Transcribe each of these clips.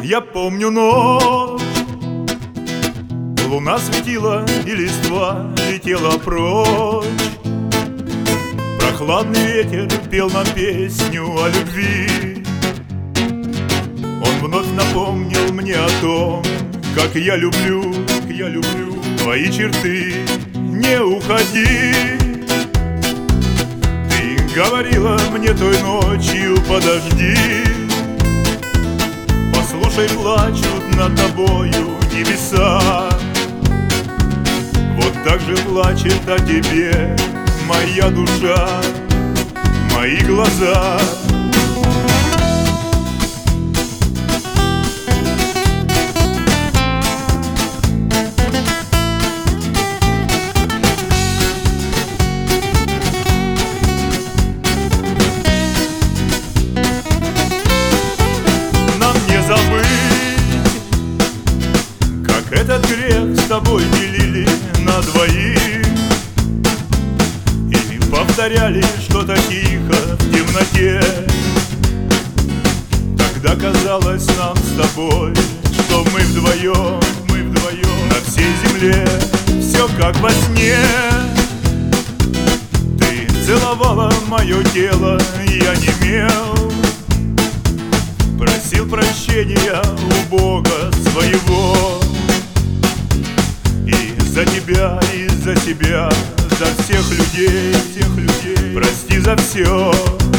Я помню ночь, луна светила и листва летела прочь. Прохладный ветер пел нам песню о любви. Он вновь напомнил мне о том, как я люблю твои черты. Не уходи, ты говорила мне той ночью, подожди. Послушай, плачут над тобою небеса. Вот так же плачет о тебе моя душа, мои глаза. Как этот грех с тобой делили на двоих и повторяли что-то тихо в темноте. Тогда казалось нам с тобой, что мы вдвоем на всей земле. Все как во сне. Ты целовала мое тело, я немел, просил прощения у Бога своего. И за тебя, и за себя, за всех людей, прости за все.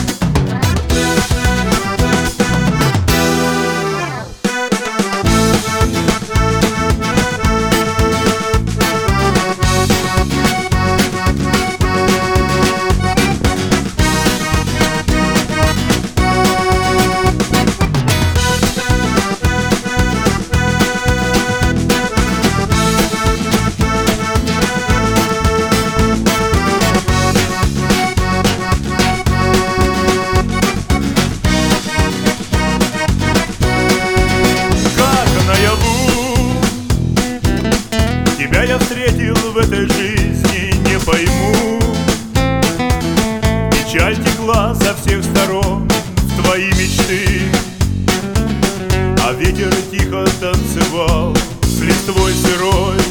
Тебя я встретил в этой жизни, не пойму. Печаль текла со всех сторон в твои мечты, а ветер тихо танцевал с листвой сырой.